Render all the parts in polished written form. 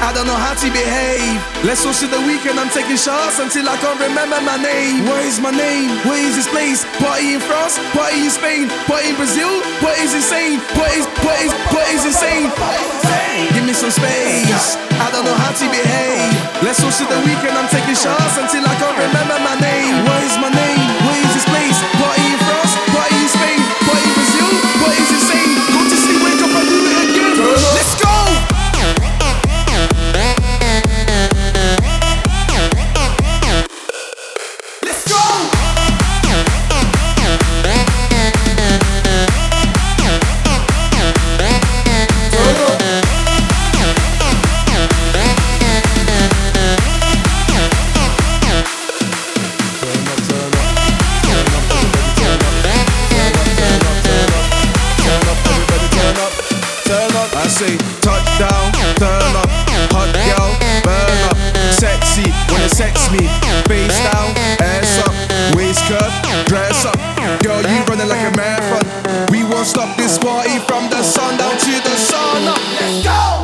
I don't know how to behave. Let's all see the weekend, I'm taking shots until I can't remember my name. What is my name? Where is this place? Party in France, party in Spain, party in Brazil, party is insane, party is insane. Give me some space, I don't know how to behave. Let's all see the weekend, I'm taking shots until I can't remember my name. What is my name? Where is this place? Party in France, party in Spain, party in Brazil, party is insane. Go to sleep, wake up and do it again. Let's go! Say touchdown, turn up, hot girl, burn up, sexy, wanna sex me, face down, ass up, waist curve, dress up, girl you running like a marathon, we won't stop this party from the sun down to the sun up, let's go!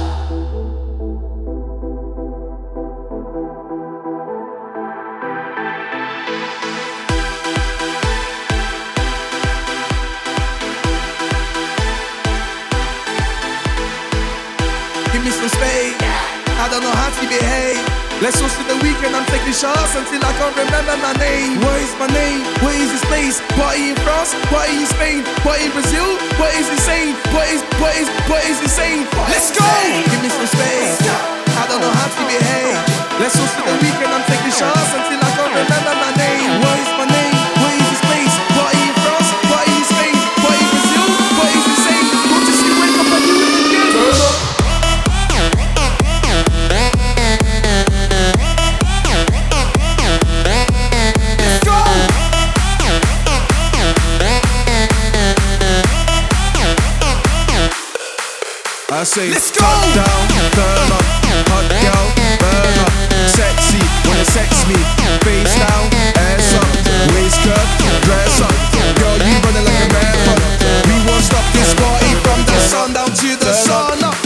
Give me some space, I don't know how to behave. Let's all see the weekend, I'm taking shots until I can't remember my name. What is my name? Where is this place? Party in France, party in Spain, party in Brazil, party is insane, party is insane. Let's go! Give me some space, I don't know how to behave. Let's all see the weekend, I'm taking shots until I can't remember my name. What is my name? Where is this place? Party in France, party in Spain, party in Brazil, party is insane. Go to sleep, wake up and do it again. Turn up. I say, let's go! Touchdown, turn up, hot girl, burn up, sexy, wanna sex me, face down, ass up, waist curve, dress up, girl you running like a marathon, we won't stop this party from the sun down to the sun up.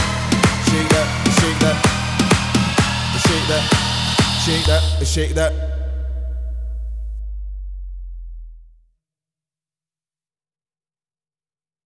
Shake that.